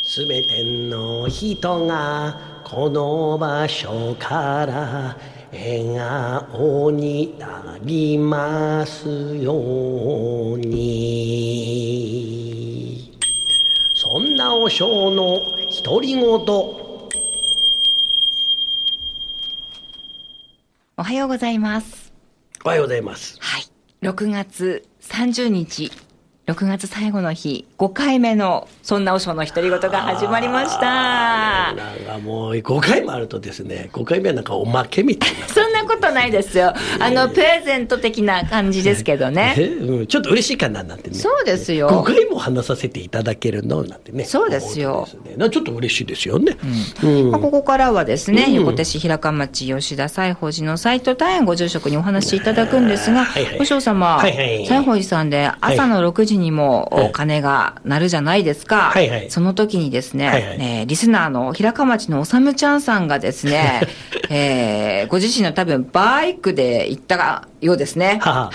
すべての人がこの場所から笑顔になりますように。そんな和尚の独り言。 おはようございます。 おはようございます。 はい。6月30日、6月最後の日、5回目のそんな和尚の独り言が始まりました。 なんかもう5回もあるとですね、5回目はなんかおまけみたいな。 そんなことないですよ。プレゼント的な感じですけどね。 ちょっと嬉しいかななんてね。 そうですよ。 5回も話させていただけるのなんてね。 そうですよ。 ちょっと嬉しいですよね。 ここからはですね、横手市平川町吉田西宝寺の斉藤大円ご住職にお話しいただくんですが、和尚様、西宝寺さんで朝の6時にも鐘が鳴るじゃないですか。その時にですね、リスナーの平川町のおさむちゃんさんがですね、ご自身の多分バイクで行ったようですね。はい。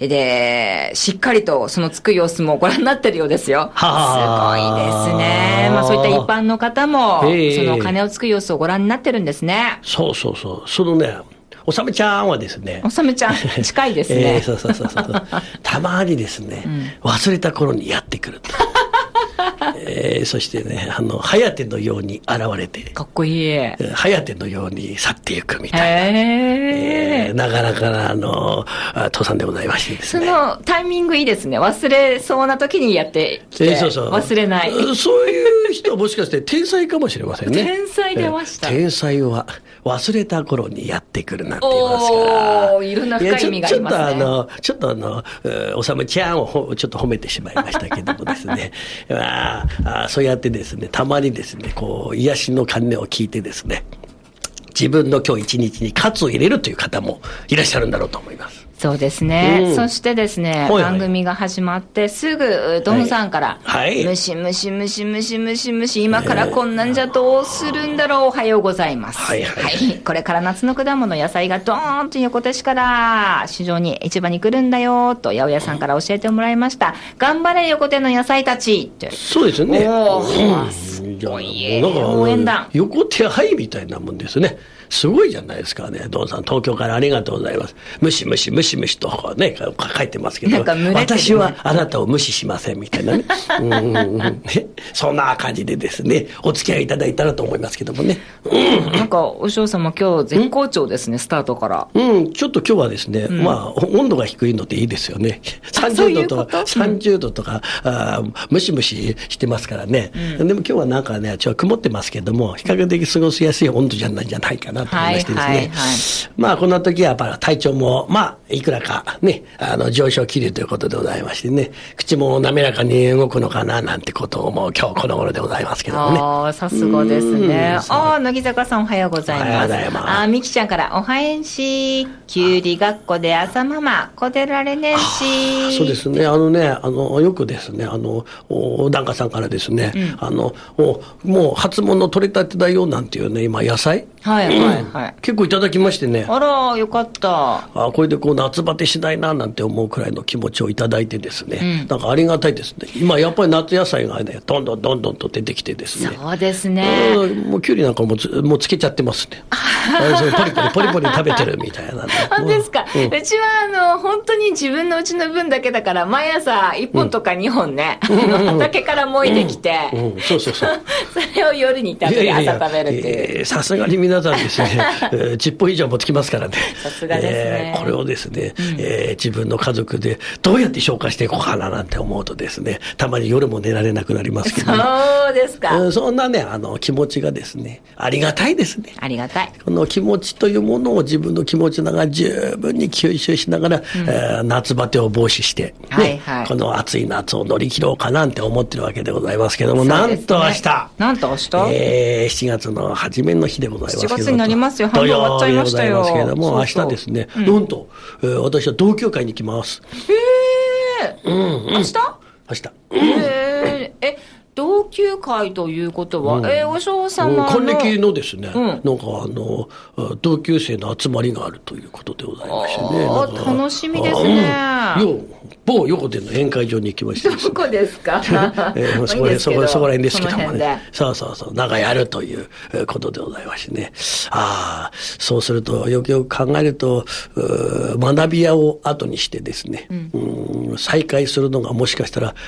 で、しっかりとそのつく様子もご覧になってるようですよ。すごいですね。まあそういった一般の方も、その鐘をつく様子をご覧になってるんですね。 そう。そのね、おさむちゃんはですね。 おさむちゃん、近いですね。 そう。たまにですね、忘れた頃にやってくると。そしてね、ハヤテのように現れて。 かっこいい。 ハヤテのように去っていくみたいな。なかなかな、父さんでございましてですね。 そのタイミングいいですね。忘れそうな時にやってきて。忘れない。 そういう人はもしかして天才かもしれませんね。 天才出ました。 天才は忘れた頃にやってくるなんて言いますから。 いろんな深い意味がありますね。 ちょっとおさむちゃんをちょっと褒めてしまいましたけどもですね。そうやってですね、たまにですね、こう、癒しの鐘を聞いてですね、自分の今日一日に喝を入れるという方もいらっしゃるんだろうと思います。 そうですね。そしてですね、番組が始まってすぐ、ドンさんから、ムシムシ、今からこんなんじゃどうするんだろう、おはようございます。これから夏の果物、野菜がドーンと横手市から市場に市場に来るんだよ、と、八百屋さんから教えてもらいました。頑張れ横手の野菜たちって。 そうですね。 すごい応援団。 横手はいみたいなもんですね。すごいじゃないですかね。ドンさん、東京からありがとうございます。ムシムシとね、書いてますけど、私はあなたを無視しませんみたいなね。そんな感じでですね、お付き合いいただいたらと思いますけどもね。 なんか、お嬢様今日絶好調ですね、スタートから。 ちょっと今日はですね、まあ、温度が低いのでいいですよね。30度とか、ムシムシしてますからね。でも今日はなんかね、ちょっと曇ってますけども、比較的過ごしやすい温度じゃないんじゃないかなと思いましてですね。まあ、こんな時はやっぱ体調も、まあ、いくらかね、上昇気流ということでございましてね、口も滑らかに動くのかななんてことをもう今日この頃でございますけどもね。 さすがですね。乃木坂さんおはようございます。おはようございます。みきちゃんから、おはえんし、きゅうり学校で朝ママ、こでられねんし。 そうですね。よくですね、檀家さんからですね、もう初物取れたてだよなんていうね、今野菜結構いただきましてね。 あら、よかった。 これでこう夏バテしないななんて思うくらいの気持ちをいただいてですね、なんかありがたいですね。今やっぱり夏野菜がね、どんどんと出てきてですね。 そうですね。 もうきゅうりなんかもうつけちゃってますね。ポリポリ食べてるみたいな。 そうですか。うちは本当に自分のうちの分だけだから、毎朝1本とか2本ね、畑からもいできて、 そう。 それを夜に食べて朝食べるっていう。 さすがに皆さんですね、10本以上持ってきますからね。 さすがですね。 これをですね、自分の家族でどうやって消化していこうかななんて思うとですね、たまに夜も寝られなくなりますけど、 そうですか。 そんなね、気持ちがですね、ありがたいですね。 ありがたい。 この気持ちというものを自分の気持ちながら十分に吸収しながら、夏バテを防止して、この暑い夏を乗り切ろうかなんて思ってるわけでございますけども、なんと明日、7月の初めの日でございますけども、7月になりますよ。半分終わっちゃいましたよ。 明日ですね、なんと、私は同級会に行きます。 明日？ 明日。 同級会ということは、お嬢様の還暦のですね、なんか同級生の集まりがあるということでございましてね。 楽しみですね。 某横手の宴会場に行きましてですね。 どこですか？ そこら辺ですけどもね。そうなんかやるということでございましてね。そうするとよくよく考えると学び屋を後にしてですね、再開するのがもしかしたら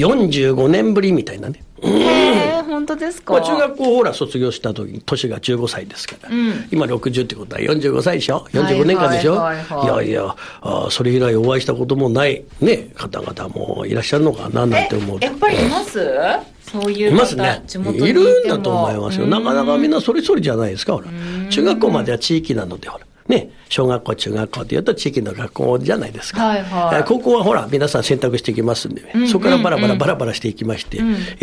45年ぶりみたいなね。 本当ですか？ 中学校卒業した時に年が15歳ですから、今60ってことは45歳でしょ。45年間でしょ。いやそれ以来お会いしたこともないね方々もいらっしゃるのかななんて思うと。 やっぱりいます？そういう方いますね。いるんだと思いますよ。なかなかみんなそれぞれじゃないですか。ほら中学校までは地域なのでほらね、小学校中学校っていうと地域の学校じゃないですか。高校はほら皆さん選択していきますんで、そこからバラバラしていきまして、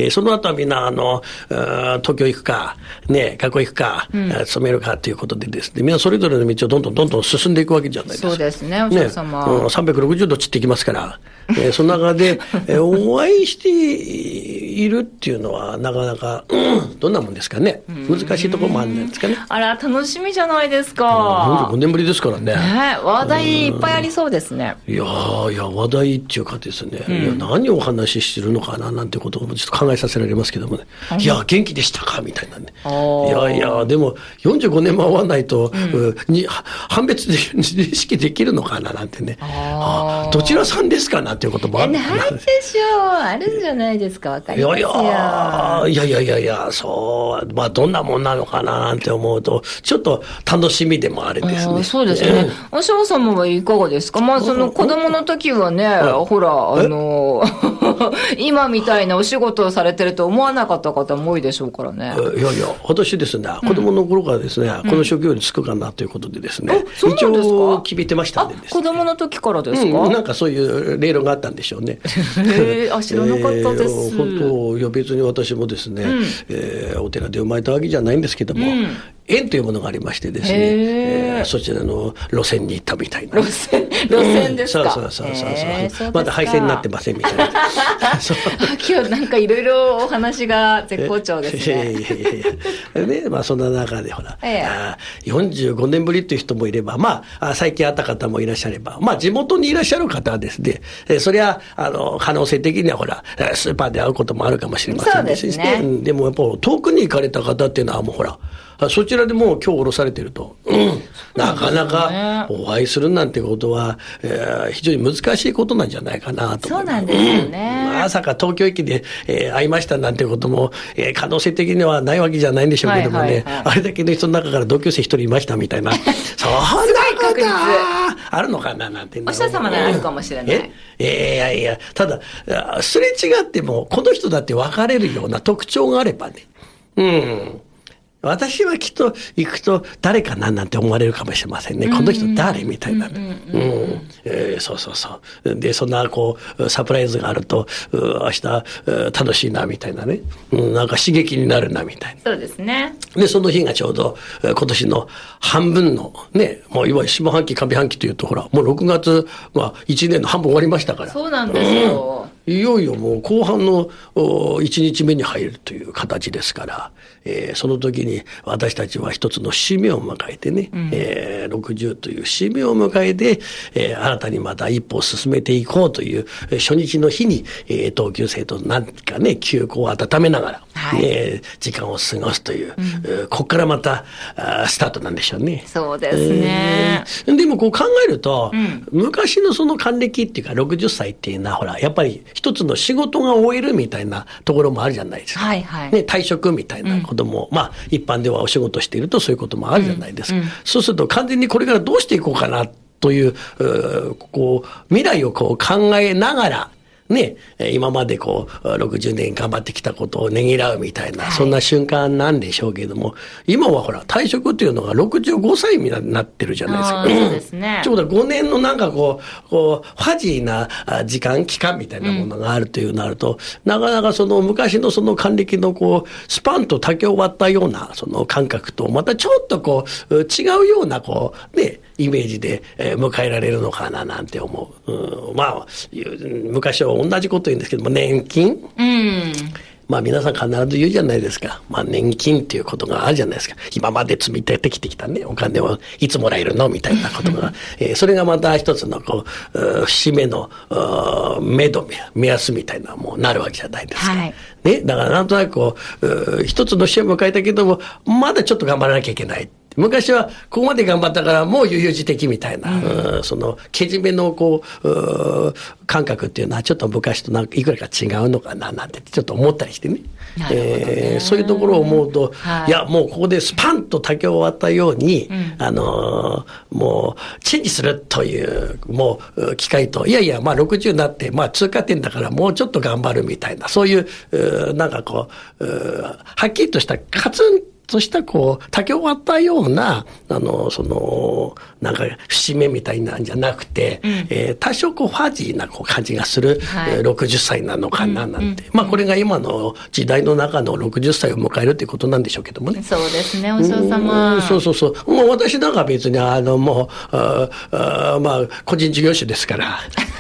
その後はみんな東京行くかね、学校行くか、勤めるかということでですね、みんなそれぞれの道をどんどん進んでいくわけじゃないですか。 そうですね、お嬢様。 360度散っていきますから。その中で、お会いしているっていうのはなかなか、どんなもんですかね。難しいところもあるんですかね。 あら、楽しみじゃないですか。 45年ぶりですからね。 話題いっぱいありそうですね。 いや話題っていうかですね、何をお話ししてるのかななんてことをちょっと考えさせられますけどもね。元気でしたかみたいなね。でも45年も会わないと、判別で認識できるのかななんてね。どちらさんですかなっていうこともあるのかな。 なんでしょう。あるんじゃないですか。わかりますよ。 いや、そう、どんなもんなのかななんて思うと、ちょっと楽しみでもあるんですね。 そうですね。お嬢様はいかがですか？その子供の時はね、ほら、今みたいなお仕事をされてると思わなかった方も多いでしょうからね。 私ですね、子供の頃からですね、この職業に就くかなということでですね、一応決めてましたんでですね。 子供の時からですか？ なんかそういうレールがあったんでしょうね。 知らなかったです。 別に私もですね、お寺で生まれたわけじゃないんですけども、縁というものがありましてですね、そちらの路線に行ったみたいな。路線ですか？ そう。まだ廃線になってませんみたいな。 今日なんかいろいろお話が絶好調ですね。 そんな中でほら、45年ぶりっていう人もいれば、最近会った方もいらっしゃれば、地元にいらっしゃる方はですね、そりゃ、可能性的にはほら、スーパーで会うこともあるかもしれませんですね。でもやっぱ遠くに行かれた方っていうのはもうほら、そちらでもう今日降ろされてると、なかなかお会いするなんてことは、非常に難しいことなんじゃないかなと思います。 そうなんですよね。 まさか東京駅で、会いましたなんてことも、可能性的にはないわけじゃないんでしょうけどもね、あれだけの人の中から同級生一人いましたみたいな、そんなことあるのかななんて。 お師匠様ならあるかもしれない。 いや、ただ、すれ違っても、この人だって分かれるような特徴があればね、私はきっと行くと誰かななんて思われるかもしれませんね。この人誰みたいなね。そう。で、そんなサプライズがあると、明日楽しいなみたいなね。なんか刺激になるなみたいな。 そうですね。 で、その日がちょうど今年の半分のね、もういわゆる下半期上半期というとほら、もう6月は1年の半分終わりましたから。 そうなんですよ。 いよいよもう後半の1日目に入るという形ですから、その時に私たちは一つの節目を迎えてね、60という節目を迎えて、新たにまた一歩を進めていこうという初日の日に、同級生と何かね、休校を温めながら、時間を過ごすという、ここからまたスタートなんでしょうね。 そうですね。 でも考えると、昔のその還暦っていうか60歳っていうのはほら、やっぱり一つの仕事が終えるみたいなところもあるじゃないですか。退職みたいなことも、一般ではお仕事しているとそういうこともあるじゃないですか。そうすると完全にこれからどうしていこうかなという、未来を考えながら、ね、今まで60年頑張ってきたことをねぎらうみたいな、そんな瞬間なんでしょうけれども、今はほら、退職っていうのが65歳になってるじゃないですか。 そうですね。 ちょうど5年のなんかファジーな期間みたいなものがあるというなると、なかなかその昔のその還暦のスパンと竹を割ったようなその感覚と、またちょっと違うようなね、イメージで迎えられるのかななんて思う。昔は同じこと言うんですけども、年金、 皆さん必ず言うじゃないですか。年金っていうことがあるじゃないですか。今まで積み立ててきたね、お金をいつもらえるのみたいなことが。それがまた一つの節目の目安みたいなもうなるわけじゃないですか。はい、ね。だからなんとなく一つの節を迎えたけども、まだちょっと頑張らなきゃいけない。昔はここまで頑張ったからもう悠々自適みたいな、そのけじめの感覚っていうのはちょっと昔といくらか違うのかななんてちょっと思ったりしてね。そういうところを思うと、いやもうここでスパンと竹を割ったように、もうチェンジするというもう機会と、いやいや60になって通過点だからもうちょっと頑張るみたいな、そういうはっきりとしたカツンとした竹を割ったような節目みたいなんじゃなくて、多少ファジーな感じがする、60歳なのかななんて、これが今の時代の中の60歳を迎えるということなんでしょうけどもね。 そうですね、お嬢様。 そうもう私なんか別にもう個人事業主ですから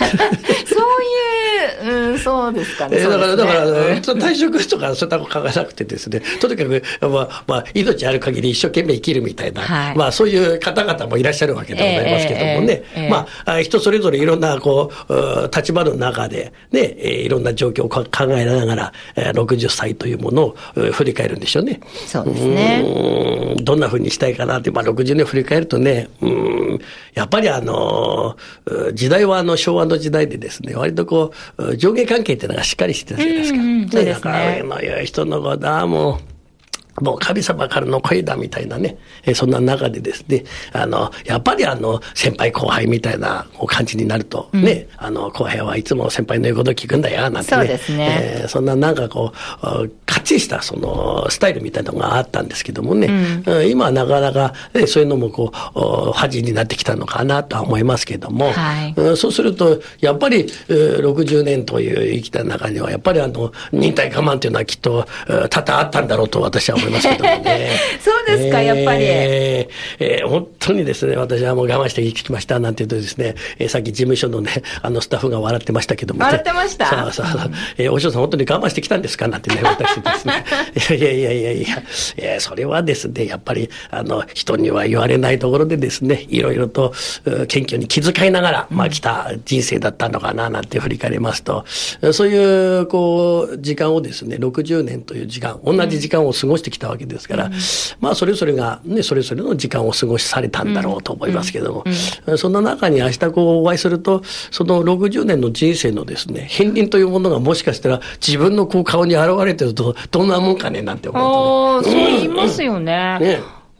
そうですかね。 だから退職とかそういったこと考えなくてですね、とにかく命ある限り一生懸命生きるみたいな、そういう方々もいらっしゃるわけでございますけどもね、人それぞれいろんな立場の中でね、いろんな状況を考えながら60歳というものを振り返るんでしょうね。 そうですね。 どんな風にしたいかなって、60年振り返るとね、やっぱり時代は昭和の時代でですね、割と上下関係っていうのがしっかりしてたじゃないですか。 そうですね。 上の言う人のことはもう神様からの声だみたいなね、そんな中でですね、やっぱり先輩後輩みたいな感じになるとね、後輩はいつも先輩の言うことを聞くんだよなんてね、 そうですね、 そんなかっちりしたスタイルみたいなのがあったんですけどもね、今はなかなか、そういうのも恥になってきたのかなとは思いますけども、そうするとやっぱり60年という生きた中にはやっぱり忍耐我慢というのはきっと多々あったんだろうと私は思いますけどもね。 そうですか、やっぱり。 本当にですね、私はもう我慢して生きてきましたなんて言うとですね、さっき事務所のね、スタッフが笑ってましたけども、ね。 笑ってました？ そう。お嬢さん本当に我慢してきたんですかなんてね、私ですね。いや、それはですね、やっぱり、人には言われないところでですね、いろいろと、謙虚に気遣いながら、来た人生だったのかななんて振り返りますと、そういう、時間をですね、60年という時間、同じ時間を過ごしてきたわけですから、それぞれがね、それぞれの時間を過ごされたんだろうと思いますけども、そんな中に明日お会いすると、その60年の人生のですね、片鱗というものがもしかしたら自分の顔に現れてると、どんなもんかねなんて思うとね。 そう言いますよね。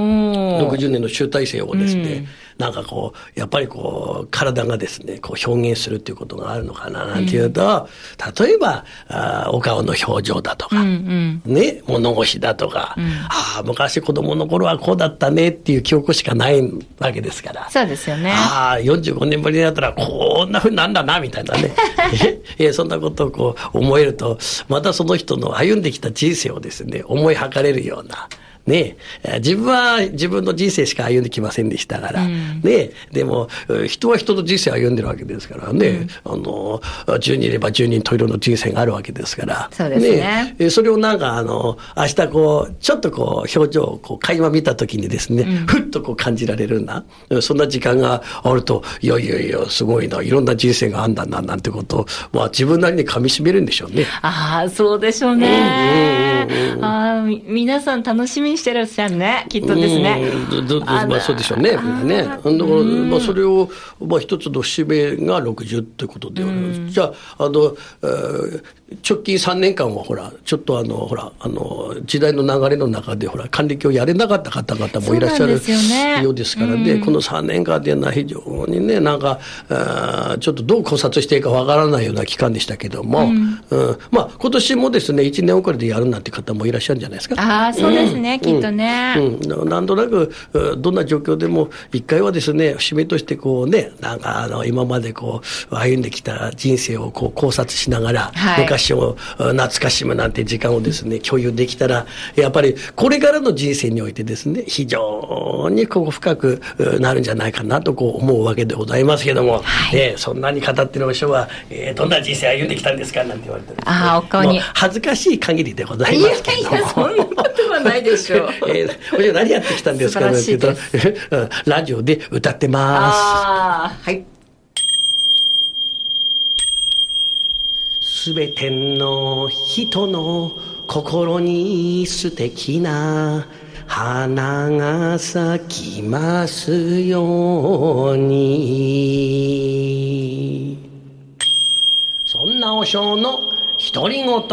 60年の集大成をですね、やっぱり体がですね、表現するっていうことがあるのかななんていうと、例えば、お顔の表情だとか、ね、物腰だとか、昔子供の頃はこうだったねっていう記憶しかないわけですから。 そうですよね。 45年ぶりになったらこんな風になんだな、みたいなね。そんなことを思えると、またその人の歩んできた人生をですね、思い計れるような、ねえ、自分は自分の人生しか歩んできませんでしたから、ねえ、でも人は人の人生を歩んでるわけですからね、10人いれば10人十色の人生があるわけですから、 そうですね。 それを明日ちょっと表情を垣間見た時にですね、ふっと感じられるな、そんな時間があると、いやすごいな、いろんな人生があんだななんてことを、自分なりに噛み締めるんでしょうね。 そうでしょうね。皆さん楽しみにしてらっしゃるね、きっとですね。 そうでしょうね。だからそれを一つの節目が60ということで、じゃあ直近3年間はちょっと時代の流れの中で還暦をやれなかった方々もいらっしゃるようですからね、この3年間というのは非常にね、ちょっとどう考察していいかわからないような期間でしたけども、今年もですね、1年遅れでやるなんて方もいらっしゃるんじゃないですか。 そうですね。 きっとね。 なんとなく、どんな状況でも、一回はですね、節目としてこうね、なんか今までこう、歩んできた人生をこう考察しながら、昔を懐かしむなんて時間をですね、共有できたら、やっぱりこれからの人生においてですね、非常にこう深くなるんじゃないかなとこう思うわけでございますけども、そんなに語ってるお師匠は、どんな人生歩んできたんですかなんて言われて、 お顔に恥ずかしい限りでございますけども。 いやそんなことはないでしょう。 お師匠何やってきたんですかなんて言うと、ラジオで歌ってます。 はい。 すべての人の心に素敵な花が咲きますように。そんなお尚の独り言。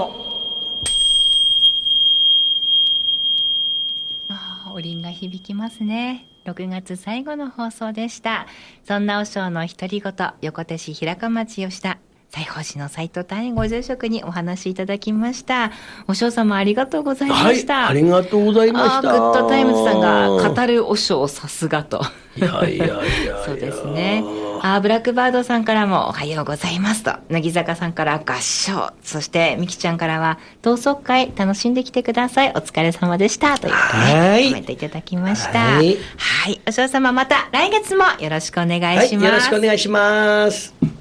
お鈴が響きますね。6月最後の放送でした。そんなお尚の独り言、横手市平川町吉田西宝寺の斉藤大変ご住職にお話しいただきました。お尚様ありがとうございました。 ありがとうございました。 グッドタイムズさんが語るお尚さすがと。 いやそうですね。ブラックバードさんからもおはようございますと、乃木坂さんから合唱、そしてみきちゃんからは同窓会楽しんできてください、お疲れ様でしたということで、コメントいただきました。はい、お尚様また来月もよろしくお願いします。 よろしくお願いします。